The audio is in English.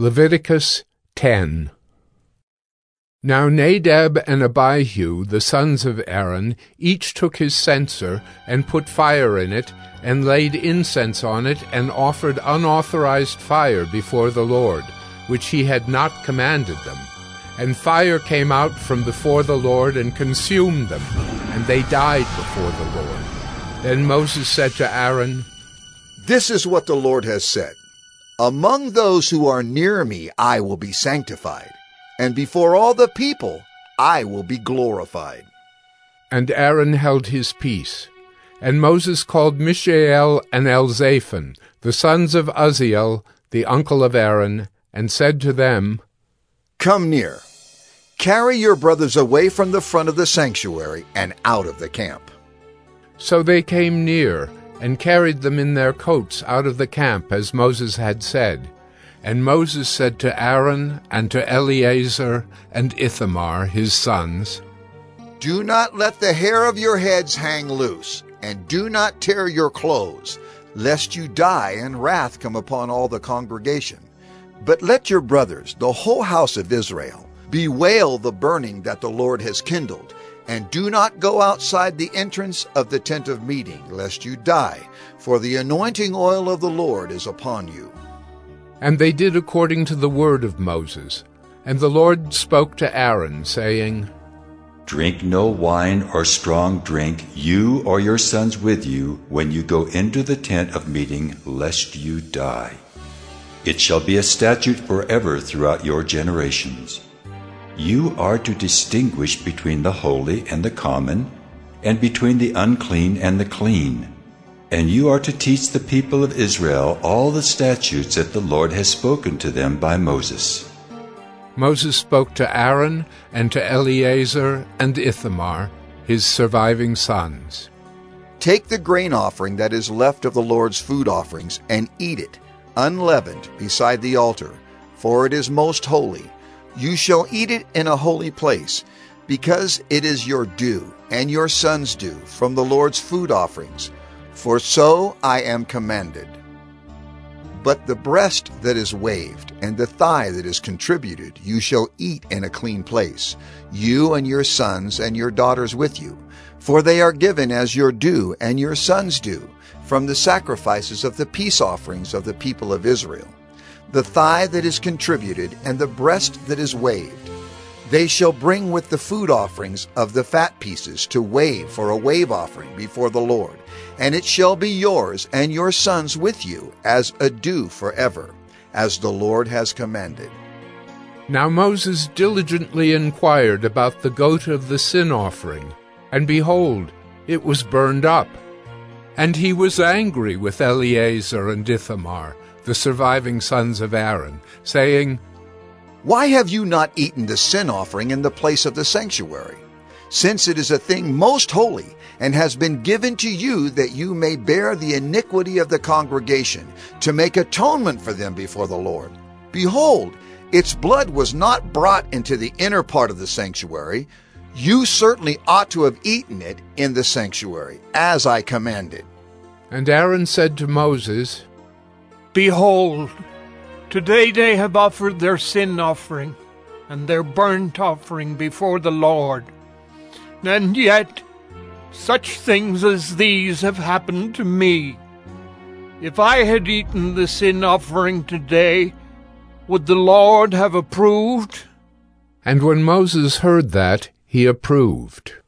Leviticus 10. Now Nadab and Abihu, the sons of Aaron, each took his censer and put fire in it, and laid incense on it, and offered unauthorized fire before the Lord, which he had not commanded them. And fire came out from before the Lord and consumed them, and they died before the Lord. Then Moses said to Aaron, "This is what the Lord has said. Among those who are near me I will be sanctified, and before all the people I will be glorified." And Aaron held his peace. And Moses called Mishael and Elzaphan, the sons of Uzziel, the uncle of Aaron, and said to them, "Come near. Carry your brothers away from the front of the sanctuary and out of the camp." So they came near, and carried them in their coats out of the camp, as Moses had said. And Moses said to Aaron and to Eleazar and Ithamar, his sons, "Do not let the hair of your heads hang loose, and do not tear your clothes, lest you die and wrath come upon all the congregation. But let your brothers, the whole house of Israel, bewail the burning that the Lord has kindled, and do not go outside the entrance of the tent of meeting, lest you die, for the anointing oil of the Lord is upon you." And they did according to the word of Moses. And the Lord spoke to Aaron, saying, "Drink no wine or strong drink, you or your sons with you, when you go into the tent of meeting, lest you die. It shall be a statute forever throughout your generations. You are to distinguish between the holy and the common, and between the unclean and the clean. And you are to teach the people of Israel all the statutes that the Lord has spoken to them by Moses." Moses spoke to Aaron and to Eleazar and Ithamar, his surviving sons. "Take the grain offering that is left of the Lord's food offerings, and eat it, unleavened, beside the altar, for it is most holy. You shall eat it in a holy place, because it is your due, and your sons' due, from the Lord's food offerings, for so I am commanded. But the breast that is waved, and the thigh that is contributed, you shall eat in a clean place, you and your sons and your daughters with you, for they are given as your due and your sons' due, from the sacrifices of the peace offerings of the people of Israel. The thigh that is contributed, and the breast that is waved, they shall bring with the food offerings of the fat pieces to wave for a wave offering before the Lord, and it shall be yours and your sons with you as a due forever, as the Lord has commanded." Now Moses diligently inquired about the goat of the sin offering, and behold, it was burned up. And he was angry with Eleazar and Ithamar, the surviving sons of Aaron, saying, "Why have you not eaten the sin offering in the place of the sanctuary? Since it is a thing most holy, and has been given to you that you may bear the iniquity of the congregation, to make atonement for them before the Lord. Behold, its blood was not brought into the inner part of the sanctuary. You certainly ought to have eaten it in the sanctuary, as I commanded." And Aaron said to Moses, "Behold, today they have offered their sin offering and their burnt offering before the Lord. And yet such things as these have happened to me. If I had eaten the sin offering today, would the Lord have approved?" And when Moses heard that, he approved.